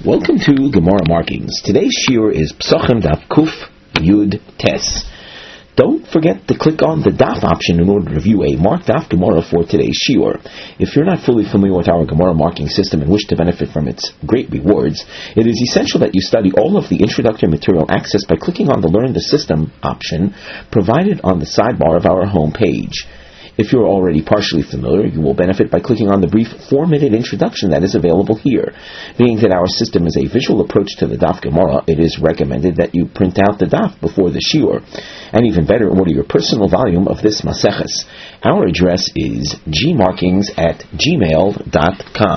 Welcome to Gemara Markings. Today's shiur is Psachim Daf Kuf Yud Tes. Don't forget to click on the Daf option in order to view a marked Daf Gemara for today's shiur. If you're not fully familiar with our Gemara marking system and wish to benefit from its great rewards, it is essential that you study all of the introductory material accessed by clicking on the Learn the System option provided on the sidebar of our home page. If you're already partially familiar, you will benefit by clicking on the brief 4-minute introduction that is available here. Being that our system is a visual approach to the Daf Gemara, it is recommended that you print out the Daf before the shiur, and even better, order your personal volume of this Maseches. Our address is gmarkings@gmail.com.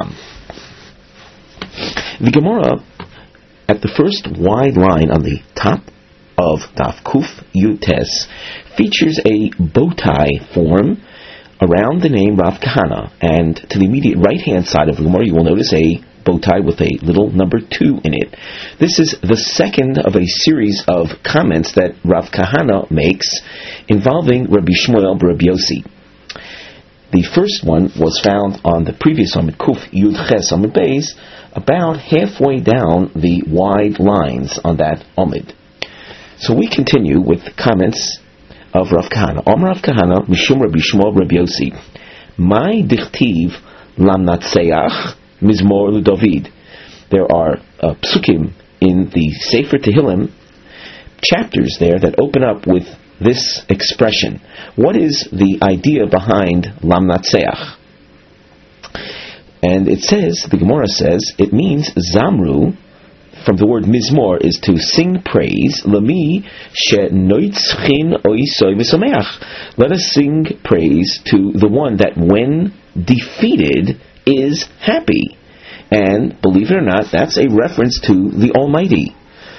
The Gemara, at the first wide line on the top of Daf Kuf Yud Tes, features a bow tie form around the name Rav Kahana, and to the immediate right-hand side of the Gemara you will notice a bow tie with a little number 2 in it. This is the second of a series of comments that Rav Kahana makes involving Rabbi Shmuel Rabbi Yossi. The first one was found on the previous Amud Kuf Yud Ches Amud Beis, about halfway down the wide lines on that Amud. So we continue with the comments of Rav Kahana. Amar Rav Kahana, Mishum Rabbi Shmuel Rabbi Yossi, Mai dichtiv lamnatseach mizmor l'David. There are psukim in the Sefer Tehillim, chapters there that open up with this expression. What is the idea behind lamnatseach? And it says, the Gemara says, it means zamru, from the word mizmor, is to sing praise. Lami she'noitzchin oisoy v'someach. Let us sing praise to the one that, when defeated, is happy. And believe it or not, that's a reference to the Almighty.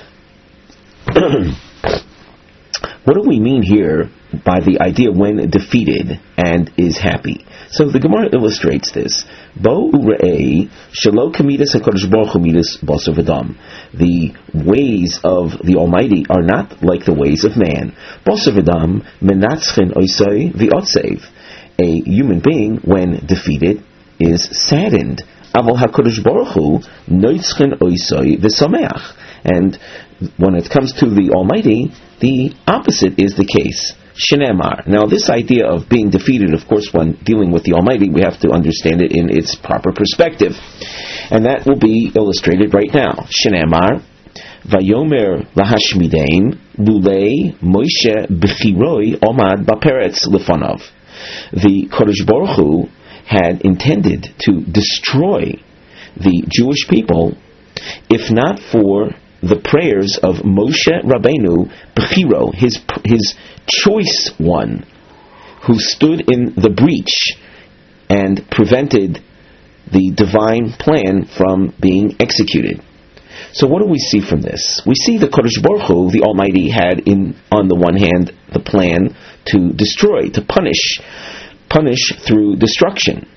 What do we mean here by the idea when defeated and is happy? So the Gemara illustrates this. Bo u're'ei shelo kamidas HaKadosh Baruch Hu midas basar v'dam. The ways of the Almighty are not like the ways of man. Basar v'dam menatzchen oisai v'otsev. A human being, when defeated, is saddened. Aval HaKadosh Baruch Hu noitzchen oisai v'sameach. And when it comes to the Almighty, the opposite is the case. Shenemar. Now, this idea of being defeated, of course, when dealing with the Almighty, we have to understand it in its proper perspective. And that will be illustrated right now. Shenemar, Vayomer lahashmideim, Lulei Moshe b'chiroi omad baperetz lefanov. The Kodesh Baruch Hu had intended to destroy the Jewish people, if not for the prayers of Moshe Rabbeinu Bechiro, his choice one, who stood in the breach and prevented the divine plan from being executed. So what do we see from this? We see the Kodesh Baruch Hu, the Almighty, had on the one hand the plan to destroy, to punish through destruction.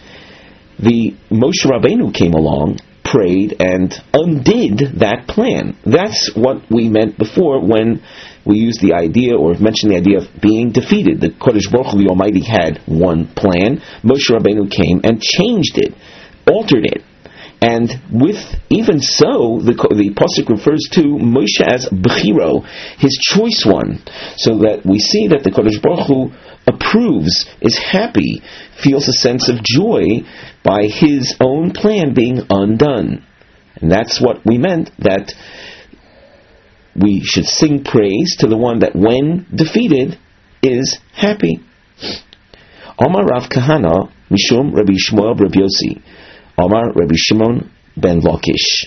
The Moshe Rabbeinu came along, prayed, and undid that plan. That's what we meant before when we used the idea, or mentioned the idea of being defeated. The Kodesh Baruch Hu, the Almighty, had one plan. Moshe Rabbeinu came and changed it, altered it. And with even so, the pasuk refers to Moshe as Bechiro, his choice one, so that we see that the Kodesh Baruch Hu approves, is happy, feels a sense of joy by his own plan being undone. And that's what we meant, that we should sing praise to the one that, when defeated, is happy. Amar Rav Kahana, Mishum Rabbi Shmuel Rabbi Yossi, Amar Rabbi Shimon ben Lakish,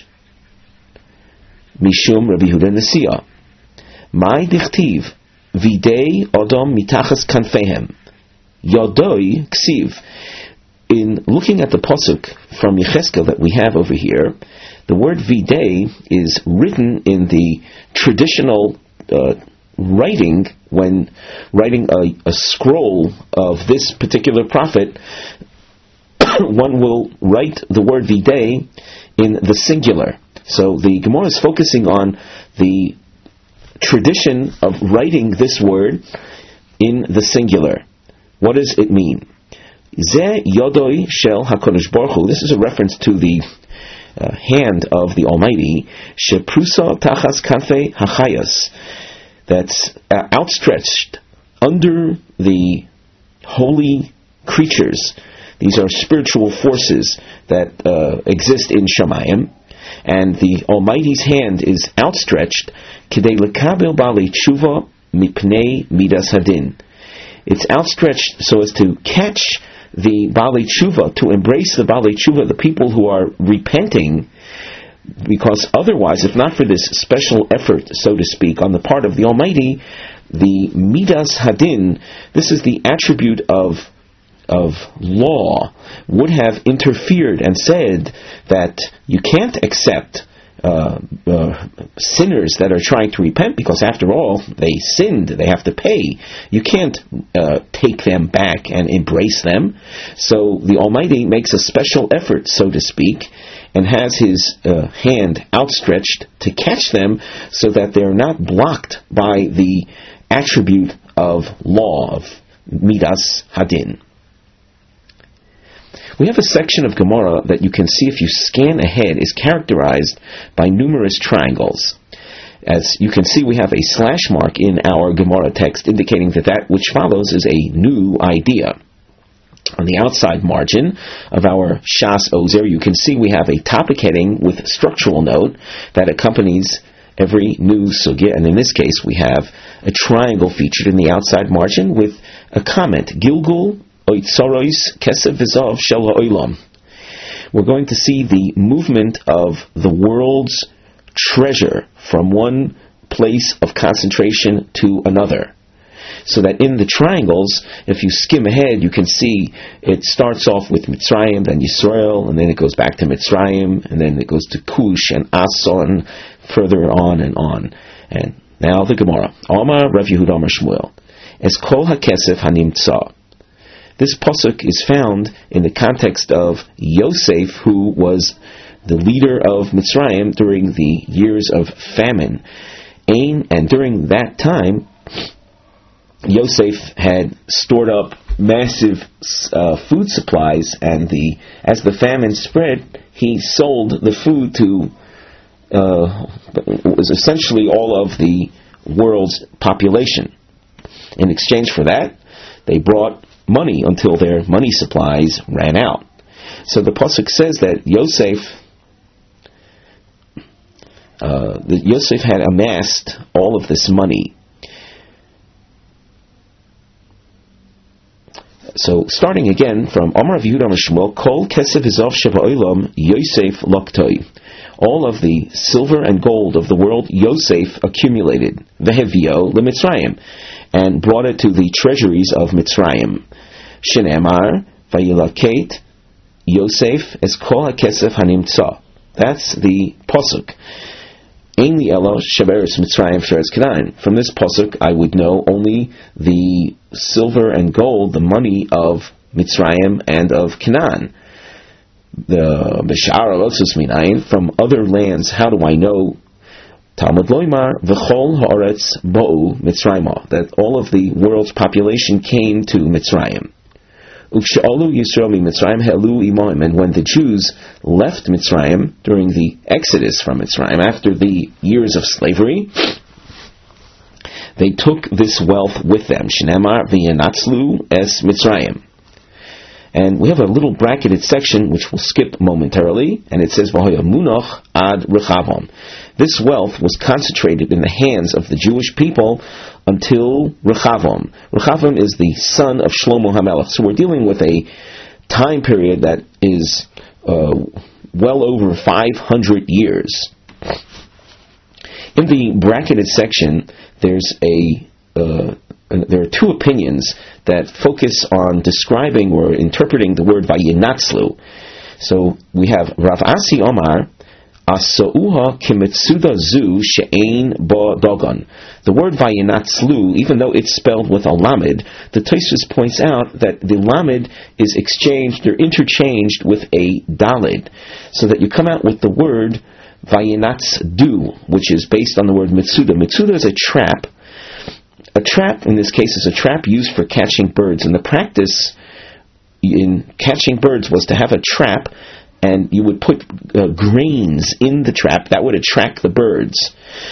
Mishum Rabbi Huda Nasiya, Mai dichtiv Videi Odom mitachas kanfehem, Yodoi ksiv. In looking at the pasuk from Yecheskel that we have over here, the word Videi is written in the traditional writing. When writing a scroll of this particular prophet, one will write the word Videi in the singular. So the Gemara is focusing on the tradition of writing this word in the singular. What does it mean? Ze Yodoi Shel HaKadosh Baruch Hu. This is a reference to the hand of the Almighty, sheprusa tachas kanfei hachayas, that's outstretched under the holy creatures. These are spiritual forces that exist in Shamayim, and the Almighty's hand is outstretched kidei lekabel bali tshuva mipnei midas hadin. It's outstretched so as to catch the Bali Tshuva, to embrace the Bali Tshuva, the people who are repenting, because otherwise, if not for this special effort, so to speak, on the part of the Almighty, the Midas Hadin, this is the attribute of law, would have interfered and said that you can't accept sinners that are trying to repent, because after all, they sinned, they have to pay. You can't take them back and embrace them. So the Almighty makes a special effort, so to speak, and has His hand outstretched to catch them so that they're not blocked by the attribute of law, of Midas Hadin. We have a section of Gemara that you can see if you scan ahead is characterized by numerous triangles. As you can see, we have a slash mark in our Gemara text indicating that which follows is a new idea. On the outside margin of our Shas Ozer, you can see we have a topic heading with structural note that accompanies every new sugya, and in this case we have a triangle featured in the outside margin with a comment, Gilgul Oitzarois Kesef V'Zav Shel Ha'olam. We're going to see the movement of the world's treasure from one place of concentration to another. So that in the triangles, if you skim ahead, you can see it starts off with Mitzrayim, then Yisrael, and then it goes back to Mitzrayim, and then it goes to Cush and Ason, further on and on. And now the Gemara. Amar Rav Yehuda Amar Shmuel. Es kol hakesef hanimtza. This pasuk is found in the context of Yosef, who was the leader of Mitzrayim during the years of famine. And during that time, Yosef had stored up massive food supplies, and as the famine spread, he sold the food to was essentially all of the world's population. In exchange for that, they brought money until their money supplies ran out. So the pasuk says that Yosef had amassed all of this money. So starting again from Amar Rav Yehuda Amar Shmuel, Kol Kesef V'Zav Sheva Olam Yosef Loktoi. All of the silver and gold of the world Yosef accumulated, Vehevio LeMitzrayim, and brought it to the treasuries of Mitzrayim. Shenemar Vayilaket Yosef Es Kol HaKesef Hanimtza. That's the pasuk. Ein li elo sheberes Mitzrayim sheberes Canaan. From this pasuk, I would know only the silver and gold, the money of Mitzrayim and of Canaan. The Bishar Alosus Minayin, from other lands, how do I know? Talmud Loimar V'chol Haaretz Bo'u Mitzrayim, that all of the world's population came to Mitzrayim. Ukshe'olu Yisrael mi Mitzrayim helu imam, and when the Jews left Mitzrayim during the exodus from Mitzrayim after the years of slavery, they took this wealth with them. Shnemar v'yanatzlu es Mitzrayim. And we have a little bracketed section which we'll skip momentarily, and it says V'hoya munach ad rechavam. This wealth was concentrated in the hands of the Jewish people until Rechavam. Rechavam is the son of Shlomo HaMelech. So we're dealing with a time period that is well over 500 years. In the bracketed section, there are two opinions that focus on describing or interpreting the word Vayinatzlu. So we have Rav Asi Omar, Asauha kimitsuda zu she'ein ba dogon. The word Vayinatzlu, even though it's spelled with a lamed, the Tosfos points out that the lamed is exchanged or interchanged with a dalid, so that you come out with the word Vayinatzdu, which is based on the word mitsuda. Mitsuda is a trap. A trap, in this case, is a trap used for catching birds. And the practice in catching birds was to have a trap and you would put grains in the trap that would attract the birds.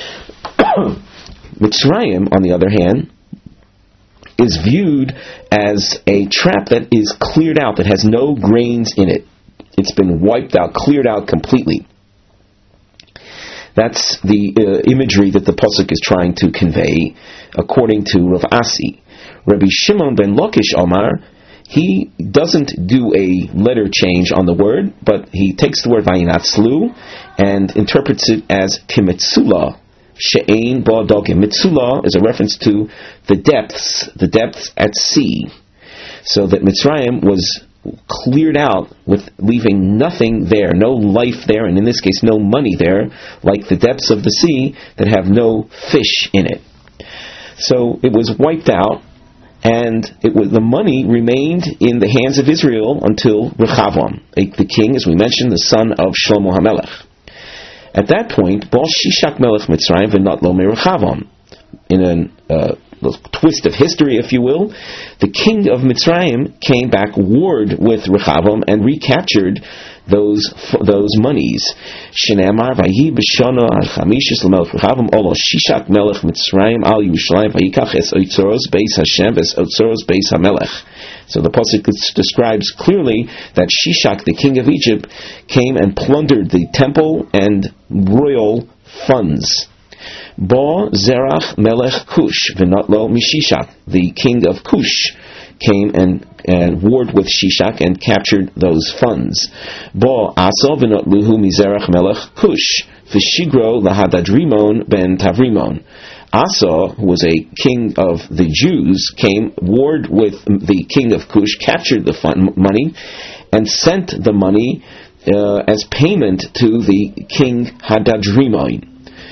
Mitzrayim, on the other hand, is viewed as a trap that is cleared out, that has no grains in it. It's been wiped out, cleared out completely. That's the imagery that the Pasuk is trying to convey, according to Rav Asi. Rabbi Shimon ben Lakish Omar, he doesn't do a letter change on the word, but he takes the word Vayinatzlu and interprets it as Kimitzula, She'ein Ba Dogim. Mitzula is a reference to the depths at sea. So that Mitzrayim was cleared out with leaving nothing there, no life there, and in this case no money there, like the depths of the sea that have no fish in it. So it was wiped out, and the money remained in the hands of Israel until Rechavam, the king, as we mentioned, the son of Shlomo HaMelech. At that point, Bal Shishak Melech Mitzrayim v'natlo meRechavam. In a twist of history, if you will, the king of Mitzrayim came back warred with Rechavam and recaptured those monies. Shenamar vayi b'shana al-chamishis l'melech Rechavam olo Shishak Melech Mitzrayim al Yerushalayim vayikach es otzoros beis Hashem ves otzoros beis HaMelech. So the pasuk describes clearly that Shishak, the king of Egypt, came and plundered the temple and royal funds. Ba Zerach Melech Cush v'natlo mishishak. The king of Cush came and warred with Shishak and captured those funds. Ba Asa v'natluhu mizerach Melech Cush v'shigro lahadadrimon ben Tavrimon. Asa, who was a king of the Jews, came, warred with the king of Cush, captured the money, and sent the money as payment to the king Hadadrimon.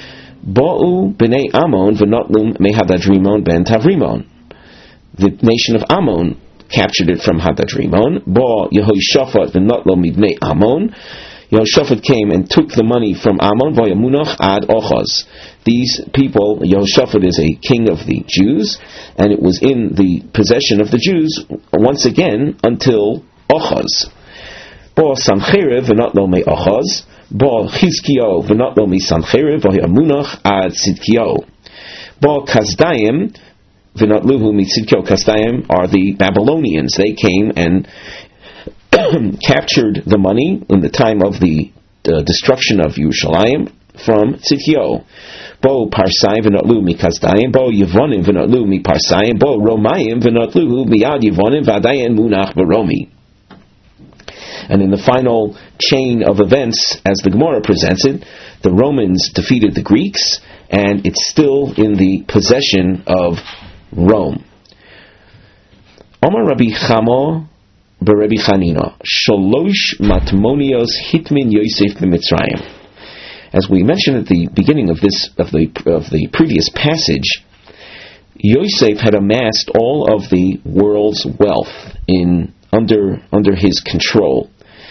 Ba'u b'nei Ammon v'notlum me Hadadrimon ben Tavrimon. The nation of Ammon captured it from Hadadrimon. Ba Yehoshaphat v'notlum m'bnei Ammon. Yehoshaphat came and took the money from Ammon, v'yamunach ad Ochaz. These people, Yehoshaphat is a king of the Jews, and it was in the possession of the Jews once again until Ochaz. Ba Sancheriv v'notlo me Ochaz. Ba Chizkiyo v'notlo me Sancheriv, v'yamunach ad Tzidkiyo. Ba Kazdayim v'notluhu me Tzidkiyo. Kazdayim are the Babylonians. They came and captured the money in the time of the destruction of Yerushalayim from Tzidkiyo. Bo Parsayim v'notlu mi Kazdayim, Bo Yevonim v'notlu mi Parsayim, Bo Romayim v'notlu miyad Yevonim v'adayin munach b'Romi. And in the final chain of events, as the Gemara presents it, the Romans defeated the Greeks, and it's still in the possession of Rome. Omar Rabbi Chamo Rabbi Chanina, Shalosh Matmonios Hitmin Yosef b'Mitzrayim. As we mentioned at the beginning of the previous passage, Yosef had amassed all of the world's wealth under his control.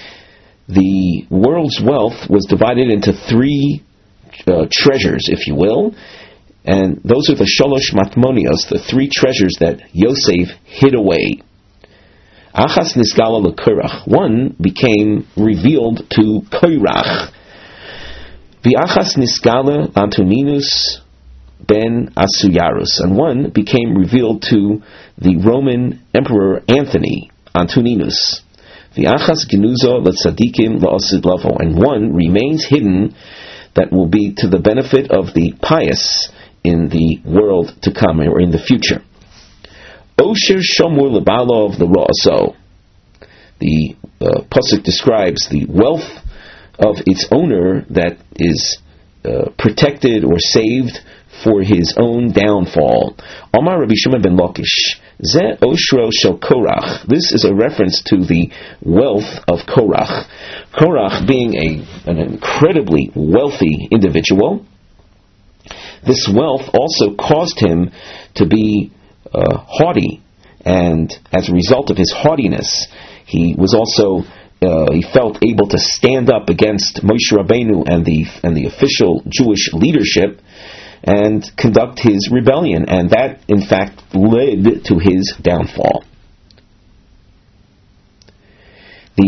The world's wealth was divided into three treasures, if you will, and those are the Shalosh Matmonios, the three treasures that Yosef hid away. Achas nisgala leKorach. One became revealed to Korach. V'achas nisgala Antoninus ben Asuyarus. And one became revealed to the Roman Emperor Anthony, Antoninus. V'achas genuzo letzadikim la'osid lavo. And one remains hidden that will be to the benefit of the pious in the world to come, or in the future. Osher Shomur Lebalo of the Ra'aso. The pasuk describes the wealth of its owner that is protected or saved for his own downfall. Omar Rabbi Shimon ben Lakish, Ze Oshro Shel Korach. This is a reference to the wealth of Korach. Korach being an incredibly wealthy individual, this wealth also caused him to be haughty, and as a result of his haughtiness, he was also he felt able to stand up against Moshe Rabbeinu and the official Jewish leadership and conduct his rebellion, and that in fact led to his downfall. The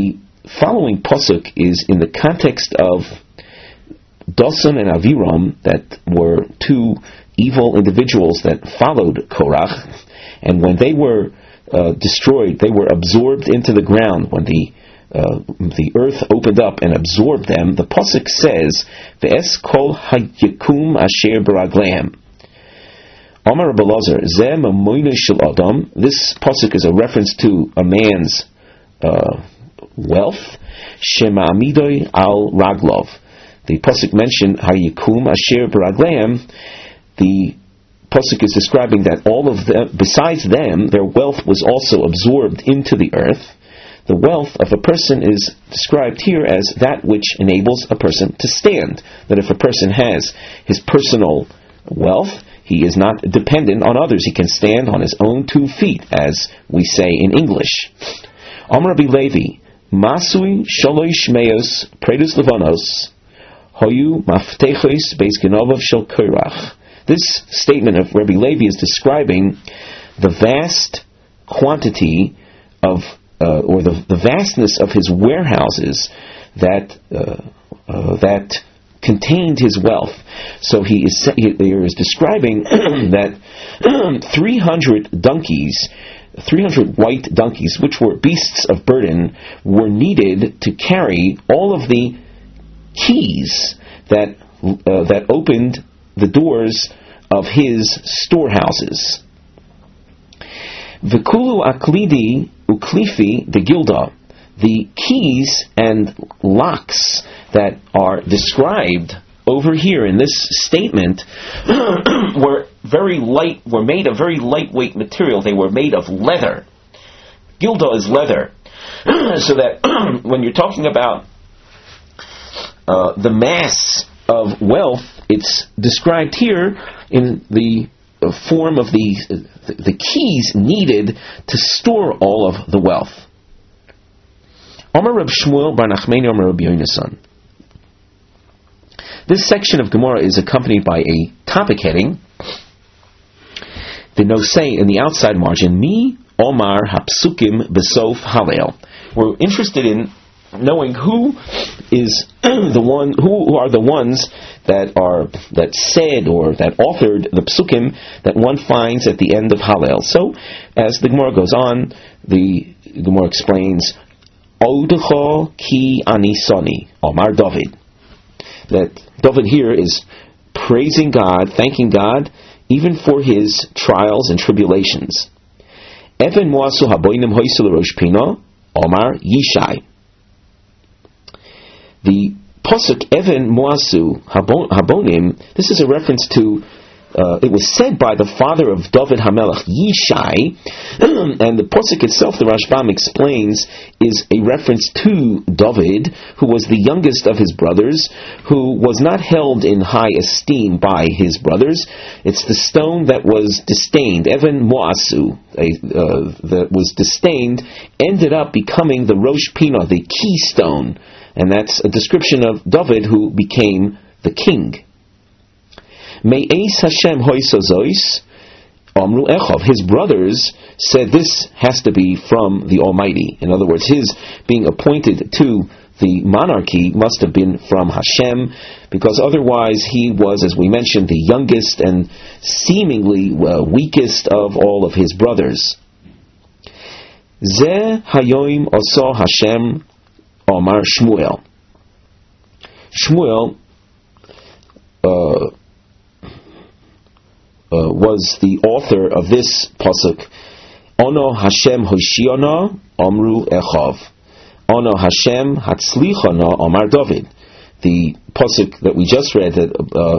following pasuk is in the context of Dosan and Aviram, that were two evil individuals that followed Korach, and when they were destroyed, they were absorbed into the ground. When the earth opened up and absorbed them, the pasuk says, "Ve'es kol hayikum asher baragleim." Amar Rabbi Elazar, Zeh mamoyne shel adam. This pasuk is a reference to a man's wealth. Shema amidoi al raglov. The pasuk mentioned hayikum asher baragleim. The pasuk is describing that all of them, besides them, their wealth was also absorbed into the earth. The wealth of a person is described here as that which enables a person to stand. That if a person has his personal wealth, he is not dependent on others. He can stand on his own 2 feet, as we say in English. Amar Rabbi Levi, Masui shalosh meos predus levanos hoyu maftechos beis genovav shel Korach. This statement of Rabbi Levi is describing the vast quantity of, or the vastness of his warehouses that contained his wealth. So he is describing that 300 donkeys, 300 white donkeys, which were beasts of burden, were needed to carry all of the keys that opened the doors of his storehouses. V'kulu aklidi uklifi de gilda. The keys and locks that are described over here in this statement were made of very lightweight material. They were made of leather. Gilda is leather. So that when you're talking about the mass of wealth, it's described here in the form of the keys needed to store all of the wealth. Amar Reb Shmuel bar Nachmani Amar Reb Yonasan. This section of Gemara is accompanied by a topic heading. The notes say in the outside margin, Mi Omar Hapsukim Besof Halel. We're interested in knowing who is who are the ones that said or that authored the psukim that one finds at the end of Hallel. So, as the Gemara goes on, the Gemara explains, Odecho ki anisoni, Omar David. That David here is praising God, thanking God, even for his trials and tribulations. Even moasu haboinim hoisul rosh pina, Omar Yishai. The pasuk Even Moasu Habonim, this is a reference to, it was said by the father of David HaMelech, Yishai, and the pasuk itself, the Rashbam explains, is a reference to David, who was the youngest of his brothers, who was not held in high esteem by his brothers. It's the stone that was disdained, Even Moasu, that was disdained, ended up becoming the Rosh Pina, the keystone. And that's a description of David, who became the king. Me'es Hashem hoisozois amru echov. His brothers said this has to be from the Almighty. In other words, his being appointed to the monarchy must have been from Hashem, because otherwise he was, as we mentioned, the youngest and seemingly weakest of all of his brothers. Zeh hayoim oso Hashem Omar Shmuel. Shmuel was the author of this pasuk. Ono Hashem Hoshiona Omru Echov. Ono Hashem Hatzlichana Omar David. The pasuk that we just read, that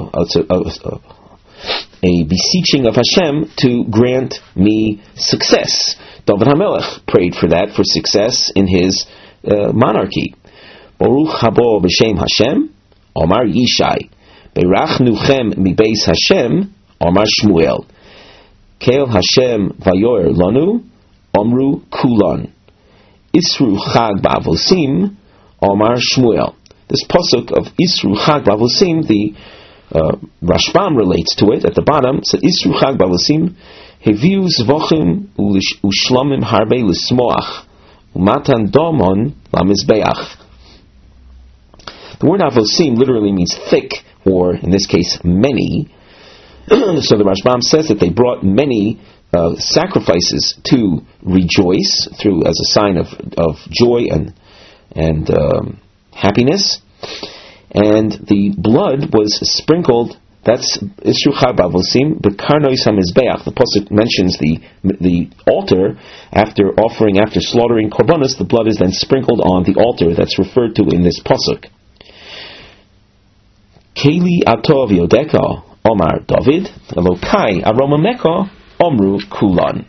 a beseeching of Hashem to grant me success. David HaMelech prayed for that, for success in his monarchy. Baruch habo b'shem Hashem, Omar Yishai. Berachnuchem mibeis Hashem, Omar Shmuel. Keil Hashem vayoyer lanu, Omru Kulan. Isru Chag ba'avosim, Omar Shmuel. This pasuk of Isru Chag ba'avosim, the Rashbam relates to it at the bottom. It says Isru Chag ba'avosim, Heviu zvochim ushlamim harbe l'smoach, Matan domon lamizbeach. The word avosim literally means thick, or in this case, many. So the Rashbam says that they brought many sacrifices to rejoice through as a sign of joy and happiness, and the blood was sprinkled. That's Isruchar Bavosim Bekarnois HaMizbeach. The pasuk mentions the altar after slaughtering korbanos. The blood is then sprinkled on the altar that's referred to in this pasuk. Keli Atov Yodeka Omar David Elokai Aromameka Omru Kulan.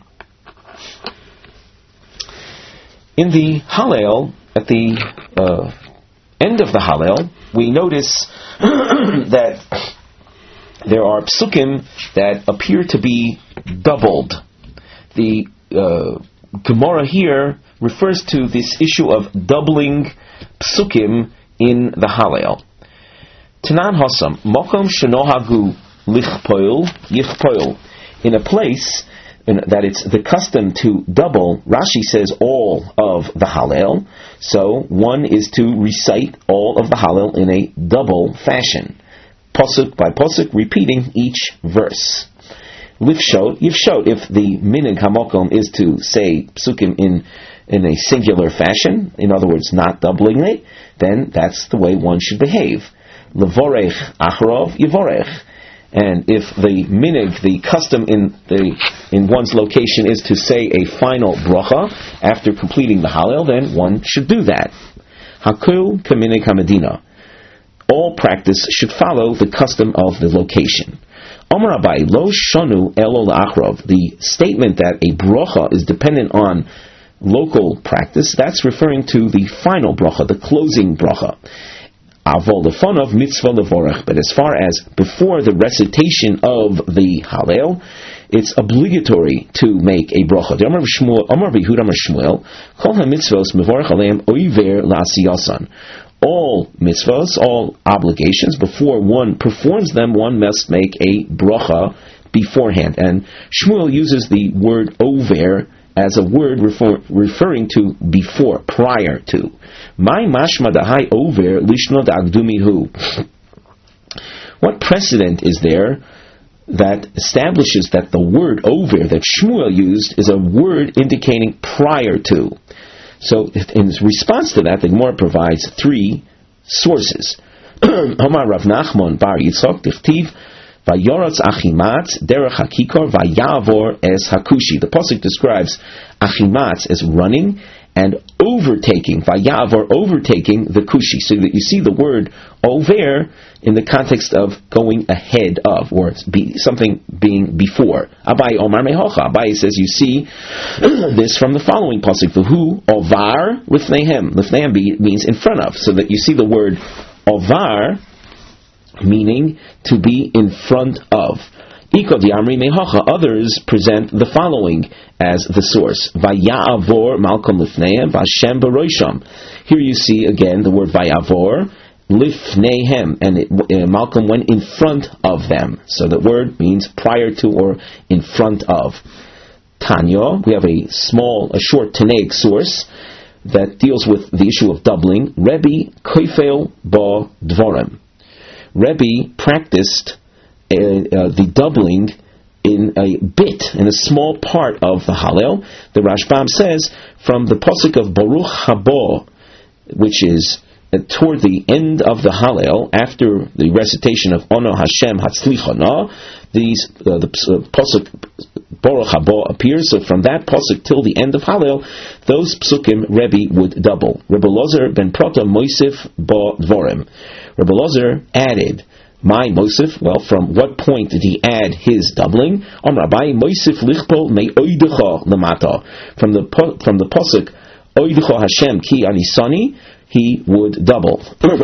In the Hallel, at the end of the Hallel, we notice that there are psukim that appear to be doubled. The Gemara here refers to this issue of doubling psukim in the Hallel. Tanan Hasam, Mokom Shenohagu Lichpoil Yichpoil. In a place that it's the custom to double, Rashi says all of the Hallel, so one is to recite all of the Hallel in a double fashion, pasuk by pasuk, repeating each verse. Yivshot, if the minig hamokom is to say psukim in a singular fashion, in other words, not doubling it, then that's the way one should behave. Levorech achrov yivorech. And if the minig, the custom in one's location, is to say a final bracha after completing the Hallel, then one should do that. Hakul kaminig hamadina. All practice should follow the custom of the location. Amar Abai lo shanu elo la'achrov. The statement that a bracha is dependent on local practice, that's referring to the final bracha, the closing bracha. Avol lefonov mitzvah levorech. But as far as before the recitation of the Hallel, it's obligatory to make a bracha. Amar B'Yehuda Amar Shmuel, kol ha-mitzvos mevorech aleim oiver la'asiyasan. All mitzvahs, all obligations, before one performs them, one must make a bracha beforehand. And Shmuel uses the word over as a word referring to before, prior to. My mashma dahai over lishnod agdumihu. What precedent is there that establishes that the word over that Shmuel used is a word indicating prior to? So, in response to that, the Gemara provides three sources. Omar Rav Nachman bar Yitzchok dichtiv vayoratz achimatz derech hakikor vayavor es hakushi. The pasuk describes achimatz as running and overtaking, vayavor, overtaking the kushi. So that you see the word over in the context of going ahead of, or something being before. Abai Omar Mehocha. Abai says, you see this from the following pasuk. V'hu ovar lifneihem. Lifneihem means in front of. So that you see the word ovar, meaning to be in front of. Iko diamri mehocha. Others present the following as the source. Vayavor malkom lifneihem v'Hashem b'roisham. Here you see again the word vayavor lifneihem, and Malcolm went in front of them. So the word means prior to or in front of. Tanya, we have a short Tanaic source that deals with the issue of doubling. Rebbe koifel ba dvorem. Rebbe practiced the doubling in a bit, in a small part of the Hallel. The Rashbam says from the pasuk of Baruch haba, which is toward the end of the Hallel, after the recitation of Ono Hashem Hatzlichana, the pasuk Baruch haba appears. So from that pasuk till the end of Hallel, those psukim Rebbe would double. Rebbe Lozer ben Prota Moisif ba Dvorem. Rebbe Lozer added. My Mosif, well, from what point did he add his doubling? Rabbi Mosif lichpo me oidecha lemata. From the pasuk oidecha Hashem ki anisani, he would double.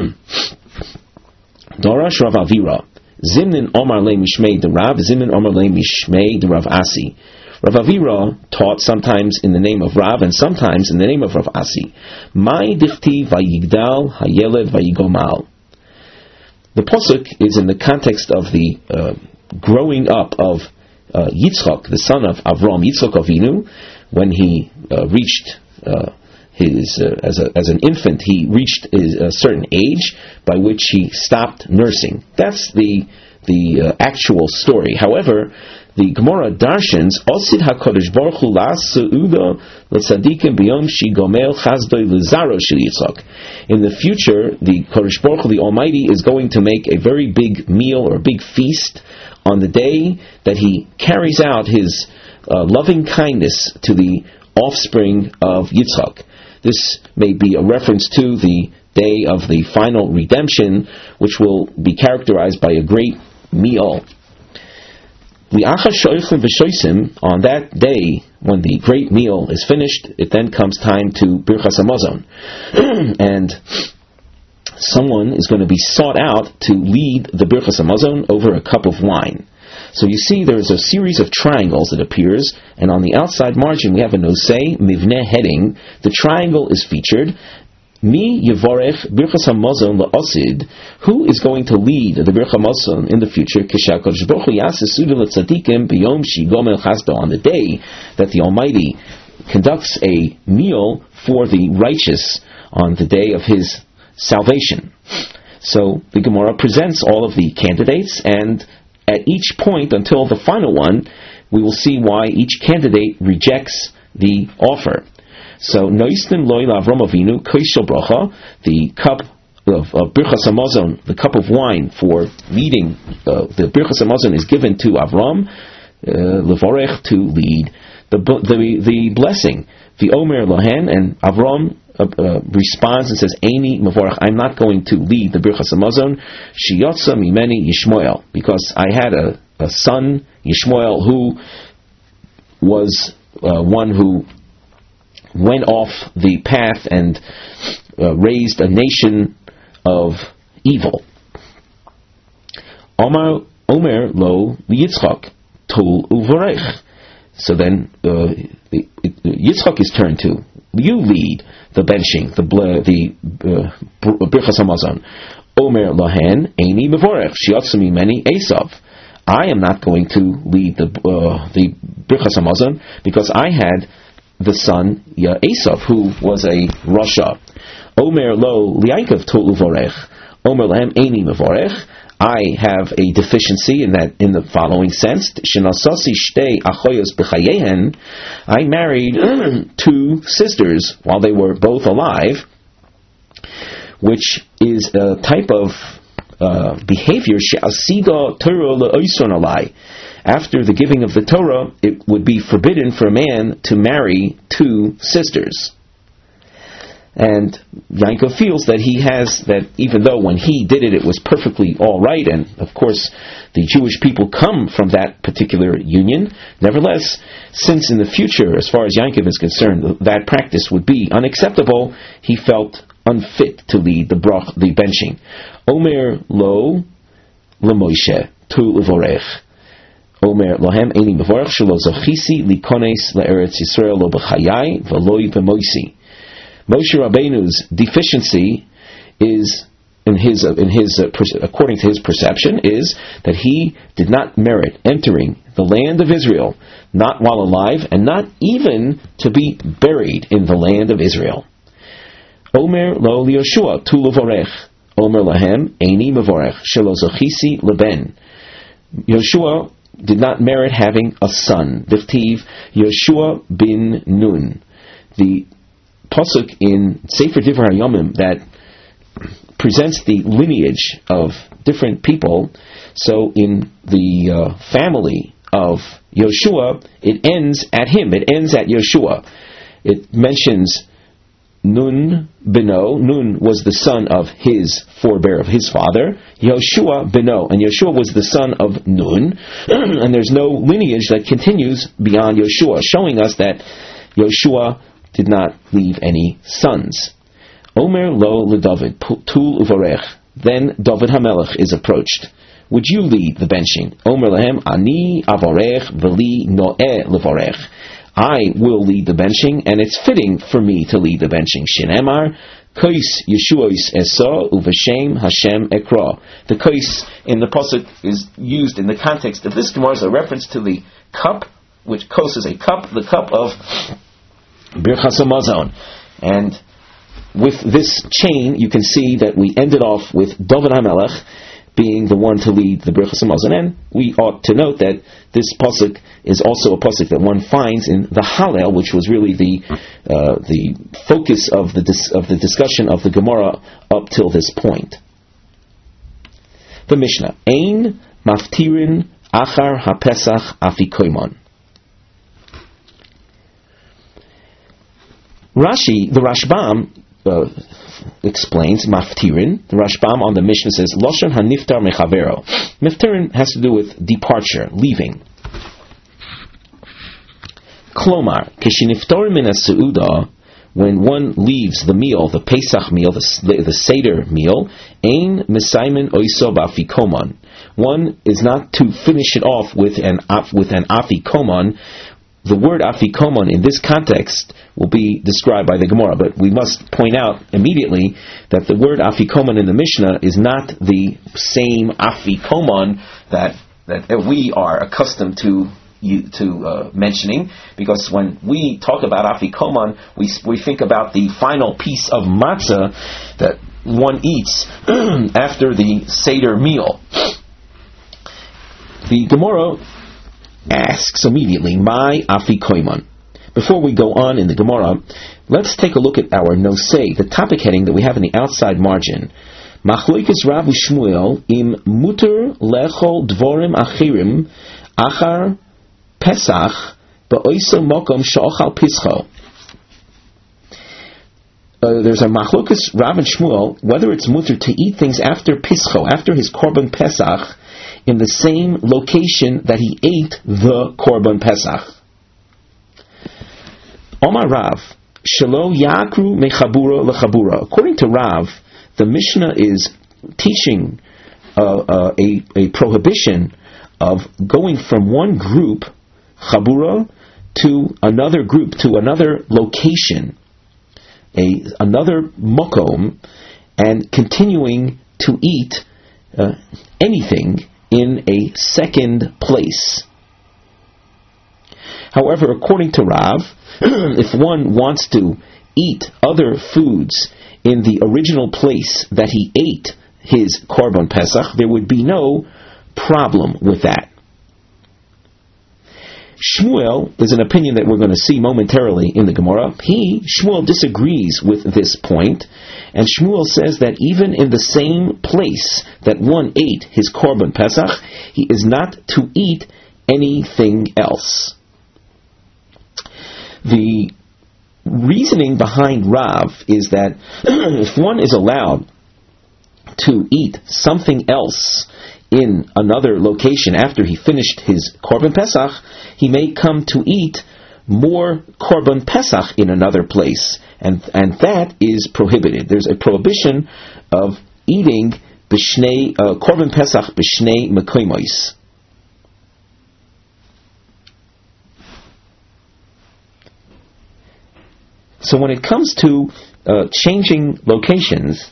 Darash Rav Avira Zimnin Omar le Mishmei de Rav Zimnin Omar le Mishmei de Rav Asi. Rav Avira taught sometimes in the name of Rav and sometimes in the name of Rav Asi. Mai dichti vayigdal hayeled vayigomal. The pasuk is in the context of the growing up of Yitzchak, the son of Avram, Yitzchak Avinu, when he reached as an infant, he reached a certain age by which he stopped nursing. That's the actual story. However, the Gemara darshans Osid HaKadosh Baruch Hu la'aseuda l'tzadikim b'yom shigomel chazdoi l'zaro shel Yitzchak. In the future, the Kadosh Baruch Hu, the Almighty, is going to make a very big meal or a big feast on the day that He carries out His loving kindness to the offspring of Yitzchak. This may be a reference to the day of the final redemption, which will be characterized by a great meal. On that day, when the great meal is finished, it then comes time to Birchas Hamazon. And someone is going to be sought out to lead the Birchas Hamazon over a cup of wine. So you see there's a series of triangles that appears, and on the outside margin we have a nosei, mivneh heading. The triangle is featured. Mi Yevorech Birchas Hamazon la'osid. Who is going to lead the Birchas Hamazon in the future? K'shakadosh Baruch Hu yaseh suda l'tzadikim b'yom shigomel chasdo. On the day that the Almighty conducts a meal for the righteous on the day of His salvation. So the Gemara presents all of the candidates, and at each point until the final one, we will see why each candidate rejects the offer. So, Noistim Loi L'Avram Avinu Koishel Bracha, the cup of Birchas Hamazon, the cup of wine for leading, the Birchas Hamazon is given to Avram, Levorech, to lead the blessing. The Omer Lohen, and Avram responds and says, Eini Mevorech, I'm not going to lead the Birchas Hamazon, Shiyotza Mimeni Yishmoel, because I had a son, Yishmoel, who was one who went off the path and raised a nation of evil. Omer lo Yitzchak tul uvarech. So then Yitzchak is turned to. You lead the benching, the Birchas Hamazon. Omer lohen eini mevorech shiotzu mimeni Esav. I am not going to lead the Birchas Hamazon because I had the son Esav, who was a Rasha. Omer lo liyankov tul uvorech. Omer lahem eini mevorech. I have a deficiency in the following sense. Shenasasi shtei achoyos b'chayehen. I married two sisters while they were both alive, which is a type of behavior she'asida Torah le'oison alai. After the giving of the Torah, it would be forbidden for a man to marry two sisters. And Yaakov feels that he has, that even though when he did it, it was perfectly all right, and of course the Jewish people come from that particular union, nevertheless, since in the future, as far as Yaakov is concerned, that practice would be unacceptable, he felt unfit to lead the benching. Omer lo leMoshe tu uvorech. Omer lohem eini mevorech shelo zochisi likones laEretz Yisrael lo b'chayai v'loi b'moisi. Moshe Rabbeinu's deficiency is, according to his perception, is that he did not merit entering the land of Israel, not while alive, and not even to be buried in the land of Israel. Omer lo liYoshua tu levorech. Omer lahem eini mevorech shelo zochisi leben. Yoshua did not merit having a son. Dichtiv Yoshua bin Nun. The pasuk in Sefer Divrei Hayomim that presents the lineage of different people. So in the family of Yoshua, it ends at him. It ends at Yoshua. It mentions Nun Beno. Nun was the son of his forebear, of his father. Yoshua Beno. And Yoshua was the son of Nun. And there's no lineage that continues beyond Yoshua, showing us that Yoshua did not leave any sons. Omer lo leDavid tul uvarech. Then David HaMelech is approached. Would you lead the benching? Omer lahem ani avarech v'li noeh levarech. I will lead the benching, and it's fitting for me to lead the benching. Shinemar kois Yeshuos esa uv'shem Hashem ekra. The kois in the pasuk is used in the context of this Gemara as a reference to the cup, which kos is a cup, the cup of Birchas Hamazon. And with this chain, you can see that we ended off with David HaMelech being the one to lead the Birchas Hamazon. And we ought to note that this pasuk is also a pasuk that one finds in the Hallel, which was really the focus of the discussion of the Gemara up till this point. The Mishnah: Ein maftirin achar hapesach afikoimon. Rashi, the Rashbam, explains maftirin. The Rashbam on the Mishnah says Lashon haniftar mechavero. Maftirin has to do with departure, leaving. Klomar kishiniftorim min as-seuda, when one leaves the meal, the Pesach meal, the Seder meal, ein mesaimen oiso ba'afikoman. One is not to finish it off with an afikoman. The word afikoman in this context will be described by the Gemara, but we must point out immediately that the word afikoman in the Mishnah is not the same afikoman that we are accustomed to mentioning, because when we talk about afikoman, we think about the final piece of matzah that one eats after the Seder meal. The Gemara asks immediately, "My afikoman." Before we go on in the Gemara, let's take a look at our nosei, the topic heading that we have in the outside margin. Machloikes Rav u'Shmuel im muter lechol dvorim achirim achar Pesach ba'oisa mokom she'ochal pischo. There's a machlokas Rav and Shmuel whether it's mutter to eat things after pischo, after his korban Pesach, in the same location that he ate the korban Pesach. Omar Rav shelo yakru mechabura lechabura. According to Rav, the Mishnah is teaching a prohibition of going from one group chabura to another group, to another location, another mokom, and continuing to eat anything in a second place. However, according to Rav, if one wants to eat other foods in the original place that he ate his korban Pesach, there would be no problem with that. Shmuel is an opinion that we're going to see momentarily in the Gemara. Shmuel disagrees with this point, and Shmuel says that even in the same place that one ate his korban Pesach, he is not to eat anything else. The reasoning behind Rav is that if one is allowed to eat something else in another location after he finished his korban Pesach, he may come to eat more korban Pesach in another place, and that is prohibited. There's a prohibition of eating korban Pesach b'shnei mekoimos. So when it comes to changing locations,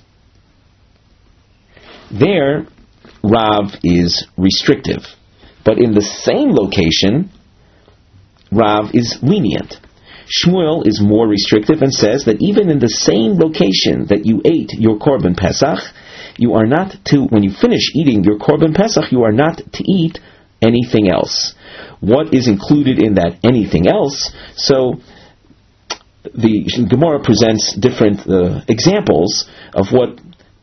there Rav is restrictive. But in the same location, Rav is lenient. Shmuel is more restrictive and says that even in the same location that you ate your korban Pesach, you are not to, when you finish eating your korban Pesach, you are not to eat anything else. What is included in that anything else? So the Gemara presents different examples of what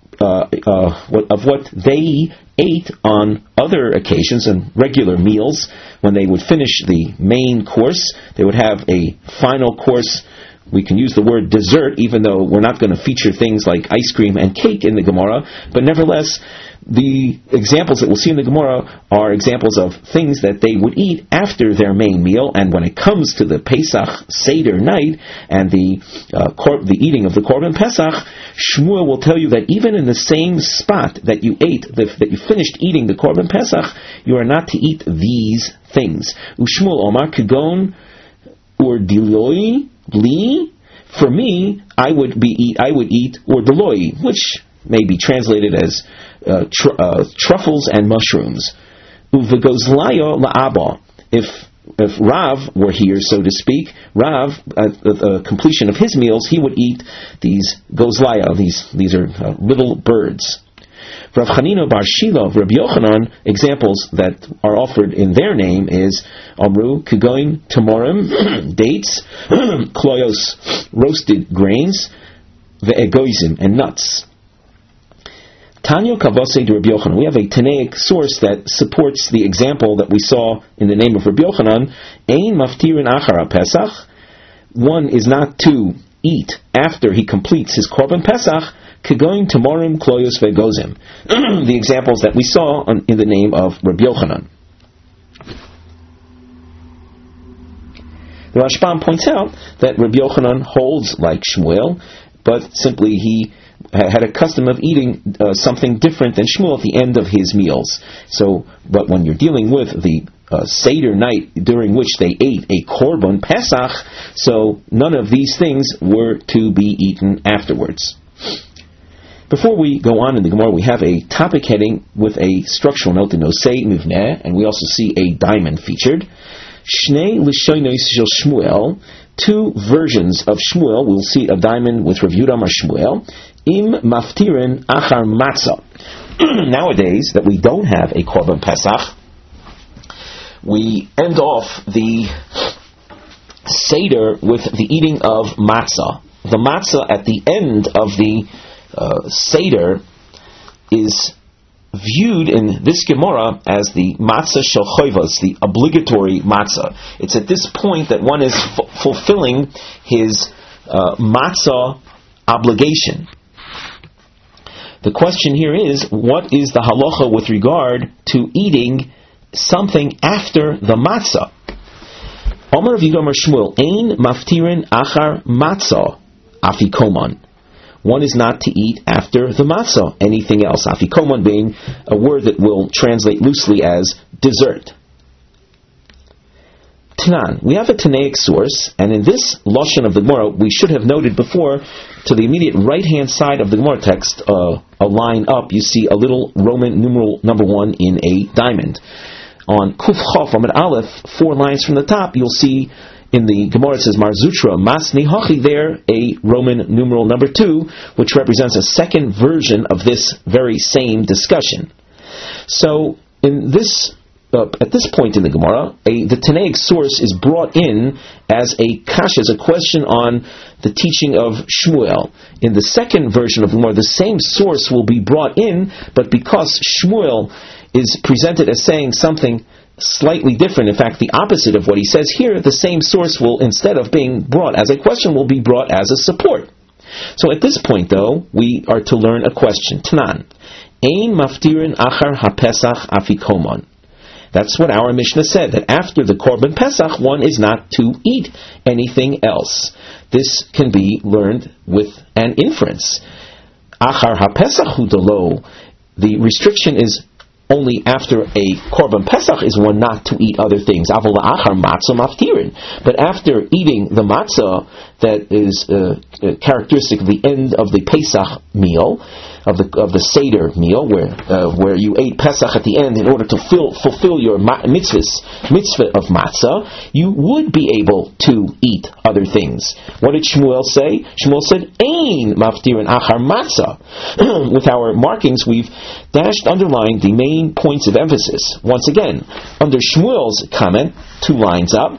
they ate on other occasions and regular meals. When they would finish the main course, they would have a final course. We can use the word dessert, even though we're not going to feature things like ice cream and cake in the Gemara, but nevertheless, the examples that we'll see in the Gemara are examples of things that they would eat after their main meal. And when it comes to the Pesach Seder night and the eating of the Korban Pesach, Shmuel will tell you that even in the same spot that you ate, that you finished eating the Korban Pesach, you are not to eat these things. Ushmuel Omar Kagon or Diloi Li. For me, I would eat or Diloi, which may be translated as truffles and mushrooms. Uvegozlayo la'aba. If if Rav were here, so to speak, Rav, at the completion of his meals, he would eat these gozlaya, these are little birds. Rav Chanina bar Shila, Rabbi Yochanan, examples that are offered in their name is Amru, Kigoin, Tamorim, dates, Kloyos, roasted grains, Ve'egoizim, and nuts. Tanyo Kavase de Rabbi Yochanan. We have a Tanaic source that supports the example that we saw in the name of Rabbi Yochanan. Ein maftirin achara Pesach. One is not to eat after he completes his Korban Pesach. Kegoin Tamorim Kloyos Ve'gozim. The examples that we saw in the name of Rabbi Yochanan. The Rashbam points out that Rabbi Yochanan holds like Shmuel, but simply he had a custom of eating something different than Shmuel at the end of his meals. So, but when you're dealing with the Seder night during which they ate a Korban Pesach, so none of these things were to be eaten afterwards. Before we go on in the Gemara, we have a topic heading with a structural note, the Nosei Mivneh, and we also see a diamond featured. Shnei Lishonos Shel Shmuel, two versions of Shmuel. We'll see a diamond with Rav Yehuda Amar Shmuel. Im Maftirin Achar Matzah. Nowadays, that we don't have a Korban Pesach, we end off the Seder with the eating of matzah. The matzah at the end of the Seder is viewed in this Gemara as the matzah shel choivos, the obligatory matzah. It's at this point that one is fulfilling his matzah obligation. The question here is, what is the halacha with regard to eating something after the matzah? Omer Rav Yehuda Amar Shmuel, ein maftirin achar matzah afikoman. One is not to eat after the matzah anything else. Afikoman being a word that will translate loosely as dessert. Tanan. We have a Tanaic source, and in this lashon of the Gemara, we should have noted before, to the immediate right-hand side of the Gemara text, a line up, you see a little Roman numeral number 1 in a diamond. On Kuf Chof Amud Aleph, 4 lines from the top, you'll see in the Gemara it says Mar Zutra Masni Hachi, there a Roman numeral number 2, which represents a second version of this very same discussion. So in this at this point in the Gemara, the Tanaic source is brought in as a kasha, as a question on the teaching of Shmuel. In the second version of the Gemara, the same source will be brought in, but because Shmuel is presented as saying something slightly different, in fact the opposite of what he says here, the same source will, instead of being brought as a question, will be brought as a support. So at this point though, we are to learn a question. Tanan. Ein maftirin achar hapesach afikoman. That's what our Mishnah said, that after the Korban Pesach, one is not to eat anything else. This can be learned with an inference. Achar hapesach hu delo. The restriction is only after a Korban Pesach is one not to eat other things. Avol achar matzah maftirin. But after eating the matzah that is characteristic of the end of the Pesach meal, of the Seder meal, where you ate Pesach at the end in order to fulfill your mitzvah of matzah, you would be able to eat other things. What did Shmuel say? Shmuel said, Ein maftirin achar matzah. With our markings, we've underlined the main points of emphasis. Once again, under Shmuel's comment, 2 lines up,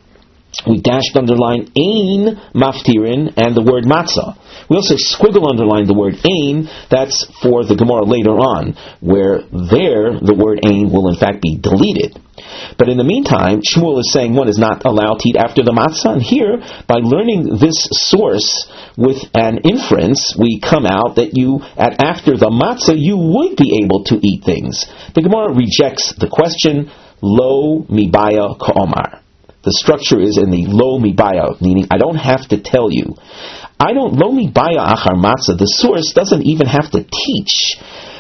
we underline ein maftirin and the word matzah. We also squiggle underline the word ein. That's for the Gemara later on, where there the word ein will in fact be deleted. But in the meantime, Shmuel is saying one is not allowed to eat after the matzah. And here, by learning this source with an inference, we come out that after the matzah, you would be able to eat things. The Gemara rejects the question, lo mibaya ka'omar. The structure is in the lo mibaya, meaning I don't have to tell you. Lo mibaya achar matzah, the source doesn't even have to teach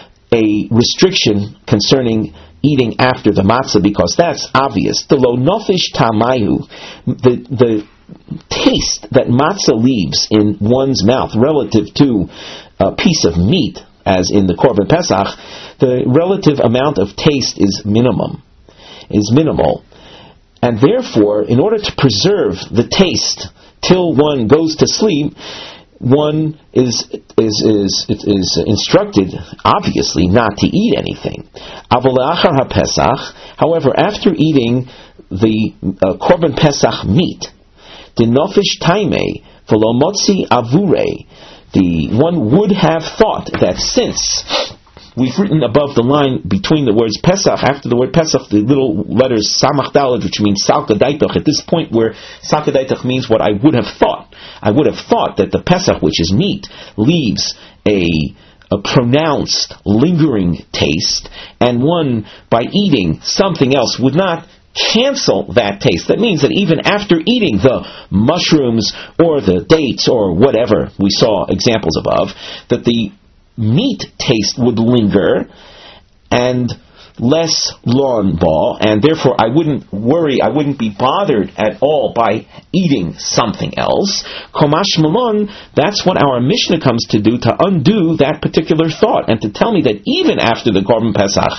a restriction concerning eating after the matzah, because that's obvious. The lo nofish tamayu, the taste that matzah leaves in one's mouth relative to a piece of meat, as in the Korban Pesach, the relative amount of taste is minimal. And therefore, in order to preserve the taste till one goes to sleep, one is instructed, obviously, not to eat anything. However, after eating the Korban Pesach meat, the nofish taime velomotzi avure, the one would have thought that since we've written above the line between the words Pesach, after the word Pesach, the little letters Samach Daled, which means Salka Daitach, at this point where Salka Daitach means what I would have thought. I would have thought that the Pesach, which is meat, leaves a pronounced, lingering taste, and one, by eating something else, would not cancel that taste. That means that even after eating the mushrooms or the dates or whatever we saw examples above, that the meat taste would linger and less lawn ball, and therefore I wouldn't worry, I wouldn't be bothered at all by eating something else. Komash Malon, that's what our Mishnah comes to do, to undo that particular thought, and to tell me that even after the Korban Pesach,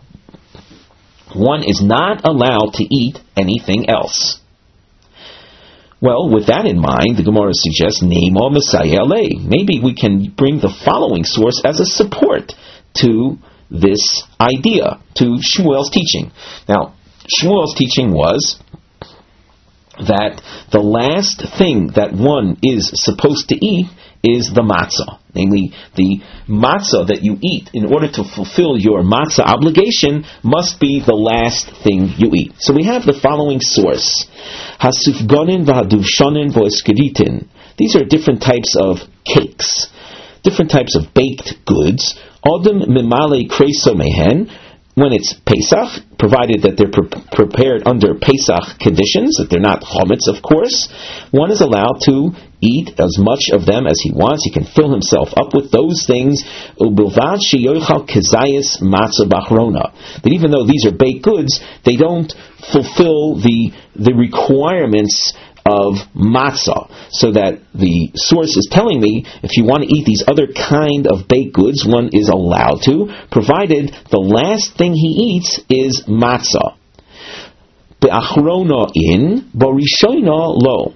one is not allowed to eat anything else. Well, with that in mind, the Gemara suggests, Neimo Messiah Alei. Maybe we can bring the following source as a support to this idea, to Shmuel's teaching. Now, Shmuel's teaching was that the last thing that one is supposed to eat is the matzah. Namely, the matzah that you eat in order to fulfill your matzah obligation must be the last thing you eat. So we have the following source. Hasufgonin v'haduvshonin v'eskeritin. These are different types of cakes, different types of baked goods. Odem mimale kreso mehen. When it's Pesach, provided that they're prepared under Pesach conditions, that they're not chometz, of course, one is allowed to eat as much of them as he wants. He can fill himself up with those things. Ubilvad sheyochal kezayis matzah bachrona. But even though these are baked goods, they don't fulfill the requirements of matzah, so that the source is telling me if you want to eat these other kind of baked goods, one is allowed to, provided the last thing he eats is matzah. Be'achrona in, b'rishoina lo.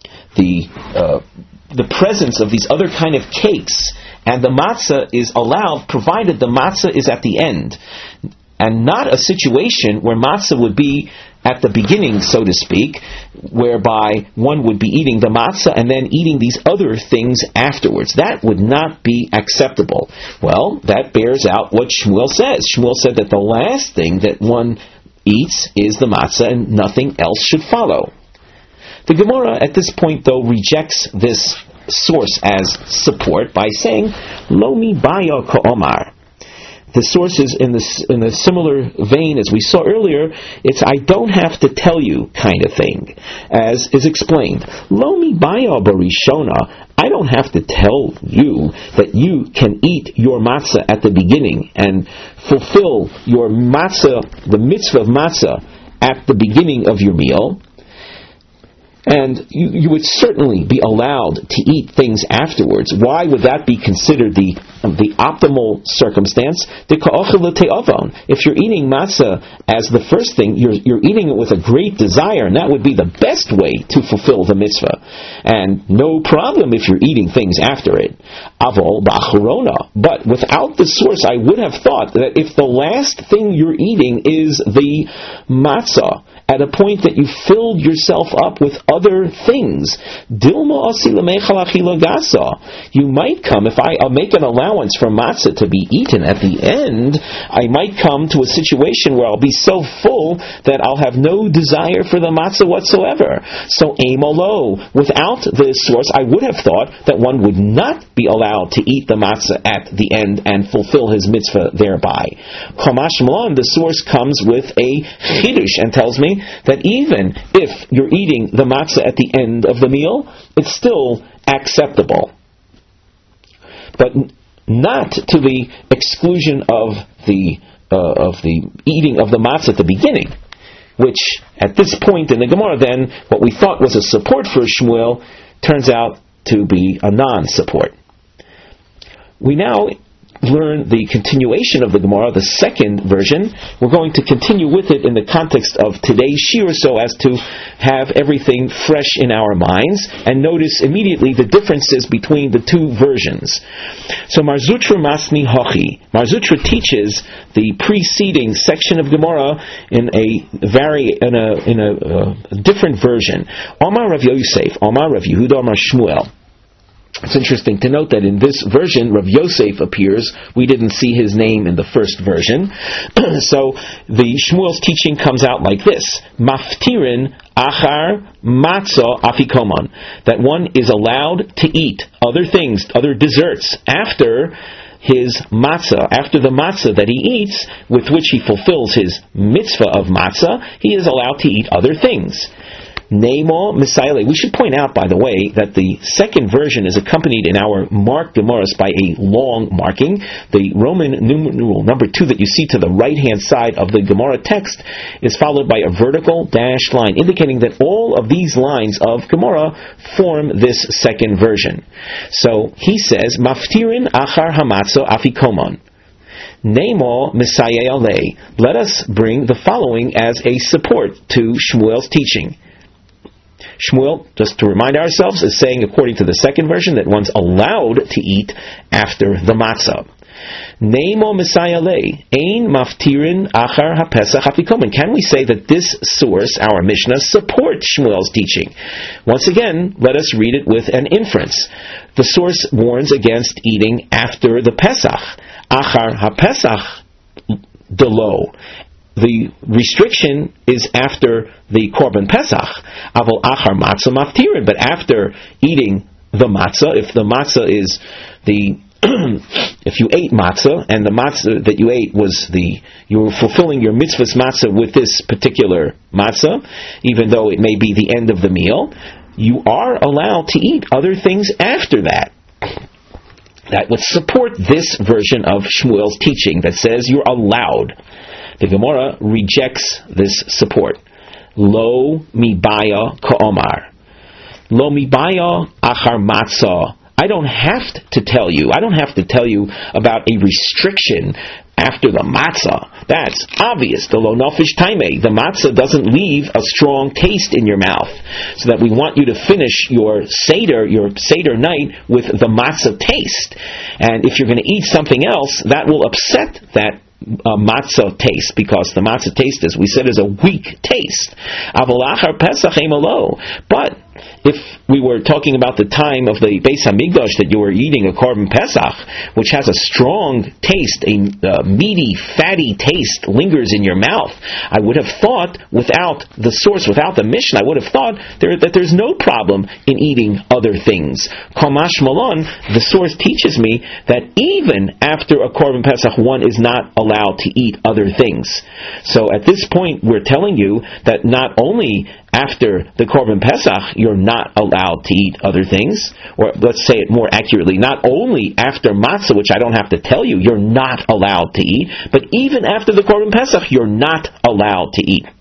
The presence of these other kind of cakes and the matzah is allowed, provided the matzah is at the end, and not a situation where matzah would be at the beginning, so to speak, whereby one would be eating the matzah and then eating these other things afterwards. That would not be acceptable. Well, that bears out what Shmuel says. Shmuel said that the last thing that one eats is the matzah and nothing else should follow. The Gemara at this point, though, rejects this source as support by saying, Lo mi baya ka'omar. The source is in a similar vein as we saw earlier. It's I don't have to tell you kind of thing, as is explained. Lo mi baya barishona. I don't have to tell you that you can eat your matzah at the beginning and fulfill your matzah, the mitzvah of matzah, at the beginning of your meal. And you would certainly be allowed to eat things afterwards. Why would that be considered the optimal circumstance? If you're eating matzah as the first thing, you're eating it with a great desire, and that would be the best way to fulfill the mitzvah. And no problem if you're eating things after it. Avol b'achrona. But without the source, I would have thought that if the last thing you're eating is the matzah, at a point that you filled yourself up with other things, you might come, if I'll make an allowance for matzah to be eaten at the end, I might come to a situation where I'll be so full that I'll have no desire for the matzah whatsoever. So amolo, without this source, I would have thought that one would not be allowed to eat the matzah at the end and fulfill his mitzvah thereby. Kamash Malon, the source comes with a chidush and tells me that even if you're eating the matzah at the end of the meal, it's still acceptable. But not to the exclusion of the eating of the matzah at the beginning, which at this point in the Gemara then, what we thought was a support for Shmuel turns out to be a non-support. We now learn the continuation of the Gemara, the second version. We're going to continue with it in the context of today's shiur, so as to have everything fresh in our minds and notice immediately the differences between the two versions. So Mar Zutra Masni Hochi. Mar Zutra teaches the preceding section of Gemara in a different version. Omar Rav Yosef, Omar Rav Yehuda, Omar Shmuel. It's interesting to note that in this version, Rav Yosef appears. We didn't see his name in the first version. So the Shmuel's teaching comes out like this: Maftirin achar matzah afikoman. That one is allowed to eat other things, other desserts, after his matzah, after the matzah that he eats, with which he fulfills his mitzvah of matzah, he is allowed to eat other things. Nemo Misaile. We should point out, by the way, that the second version is accompanied in our marked Gemaras by a long marking. The Roman numeral number 2 that you see to the right-hand side of the Gemara text is followed by a vertical dashed line, indicating that all of these lines of Gemara form this second version. So he says, Maftirin achar hamatzo afikomon. Nemo Misaye Ale. Let us bring the following as a support to Shmuel's teaching. Shmuel, just to remind ourselves, is saying, according to the second version, that one's allowed to eat after the matzah. Nemo Messiah lei, ein maftirin achar hapesach hafikomen. Can we say that this source, our Mishnah, supports Shmuel's teaching? Once again, let us read it with an inference. The source warns against eating after the Pesach. Achar hapesach delo. The restriction is after the Korban Pesach. Aval achar matzah maftirin. But after eating the matzah, if the matzah is the if you ate matzah and the matzah that you ate was you were fulfilling your mitzvah's matzah with this particular matzah, even though it may be the end of the meal, you are allowed to eat other things after that. That would support this version of Shmuel's teaching that says you're allowed. The Gemara rejects this support. Lo mibaya ka'omar. Lo mibaya achar matzah. I don't have to tell you about a restriction after the matzah. That's obvious. The lo nafesh taimei. The matzah doesn't leave a strong taste in your mouth. So that we want you to finish your Seder night with the matzah taste. And if you're going to eat something else, that will upset that matzah taste, because the matzah taste, as we said, is a weak taste. But if we were talking about the time of the Beis Hamikdash that you were eating a Korban Pesach, which has a strong taste, a meaty, fatty taste lingers in your mouth, I would have thought, without the source, without the Mishnah, I would have thought that there's no problem in eating other things. Kamash Malon, the source teaches me that even after a Korban Pesach, one is not allowed to eat other things. So at this point, we're telling you that not only after the Korban Pesach, you're not allowed to eat other things, or let's say it more accurately, not only after matzah, which I don't have to tell you, you're not allowed to eat, but even after the Korban Pesach, you're not allowed to eat.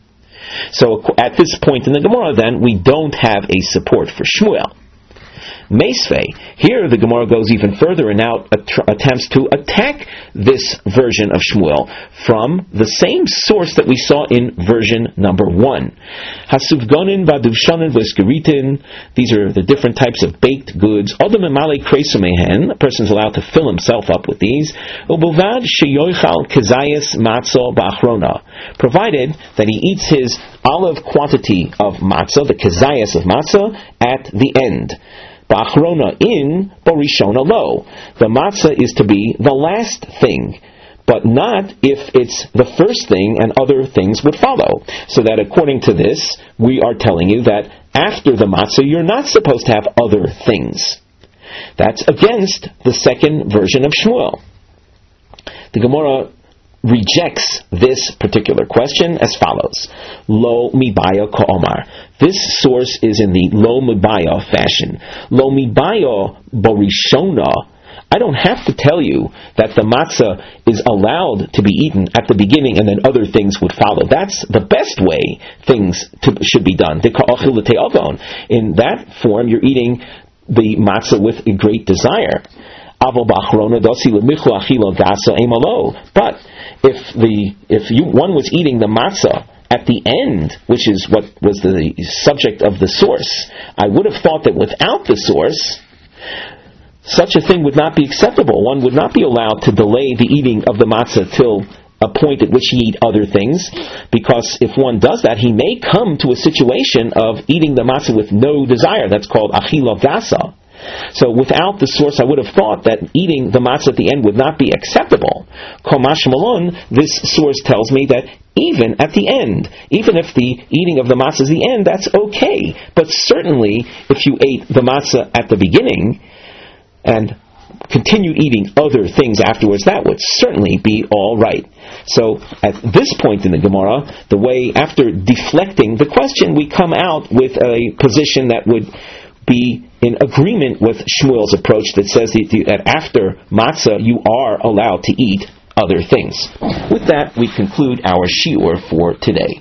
So at this point in the Gemara, then, we don't have a support for Shmuel. Meisvei. Here the Gemara goes even further and now attempts to attack this version of Shmuel from the same source that we saw in version number 1. Hasuvgonin vaduvshanin v'eskeritin. These are the different types of baked goods. Odom emale kresumehen. A person's allowed to fill himself up with these. Ubovad sheyoichal kezayis matzo ba'achrona. Provided that he eats his olive quantity of matzah, the kezayis of matzah, at the end. Ba'achrona in, borishona lo. The matzah is to be the last thing, but not if it's the first thing and other things would follow. So that according to this, we are telling you that after the matzah, you're not supposed to have other things. That's against the second version of Shmuel. The Gemara rejects this particular question as follows. Lo mibaya ka'omar. This source is in the lo mibaya fashion. Lo mibaya borishona. I don't have to tell you that the matzah is allowed to be eaten at the beginning and then other things would follow. That's the best way things should be done. In that form, you're eating the matzah with a great desire. one was eating the matzah at the end, which is what was the subject of the source, I would have thought that without the source, such a thing would not be acceptable. One would not be allowed to delay the eating of the matzah till a point at which he eat other things, because if one does that, he may come to a situation of eating the matzah with no desire. That's called achila gasa. So without the source, I would have thought that eating the matzah at the end would not be acceptable. Komash Malon, this source tells me that even at the end, even if the eating of the matzah is the end, that's okay. But certainly, if you ate the matzah at the beginning and continued eating other things afterwards, that would certainly be all right. So at this point in the Gemara, the way, after deflecting the question, we come out with a position that would be in agreement with Shmuel's approach that says that after matzah you are allowed to eat other things. With that, we conclude our shiur for today.